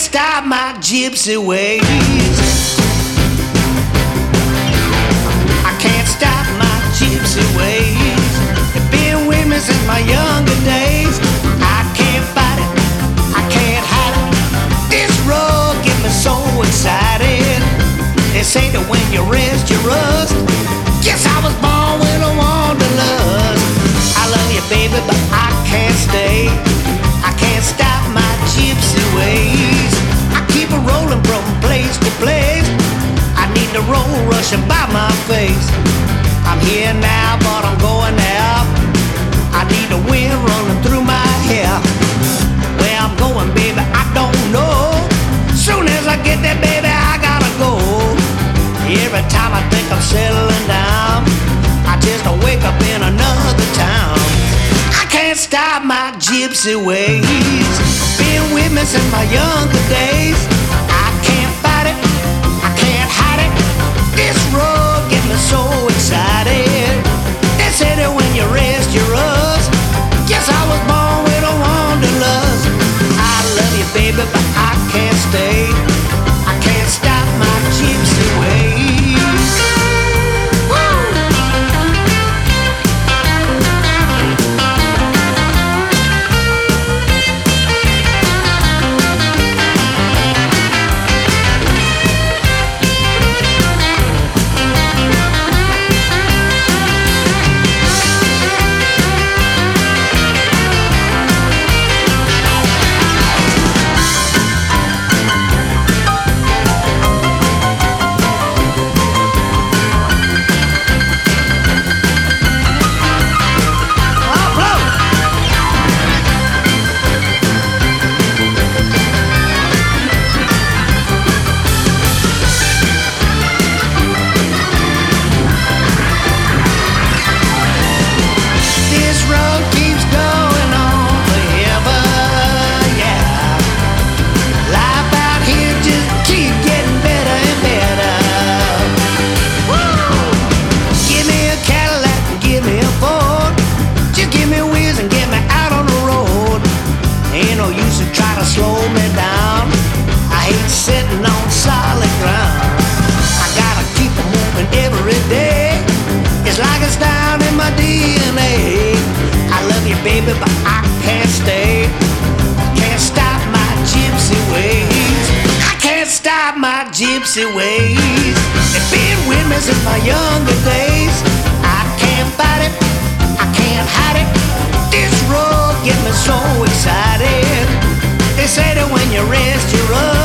stop my gypsy ways. I can't stop my gypsy ways. They've been with me since my younger days. I can't fight it, I can't hide it. This road gets me so excited. They say that when you rest, you rust. Guess I was born with a wanderlust. I love you, baby, but I can't stay. I can't stop my gypsy ways. I keep a rolling from place to place. I need the road rushing by my face. I'm here now, but I'm going out. I need the wind running through my hair. Where I'm going, baby, I don't know. Soon as I get there, baby, I gotta go. Every time I think I'm settling down, I just wake up in another town. I can't stop my gypsy ways. Been with me since my younger days. I can't fight it, I can't hide it. This road gets me so excited. They say that when you rest, you rust. Guess I was born with a wanderlust. I love you, baby, but I can't stay. I can't stop my gypsy ways. Slow me down. I hate sitting on solid ground. I gotta keep moving every day. It's like it's down in my DNA. I love you, baby, but I can't stay. I can't stop my gypsy ways. I can't stop my gypsy ways. They've been with me since my younger days. I can't fight it, I can't hide it. This road gets me so excited. They say that when you rest, you run.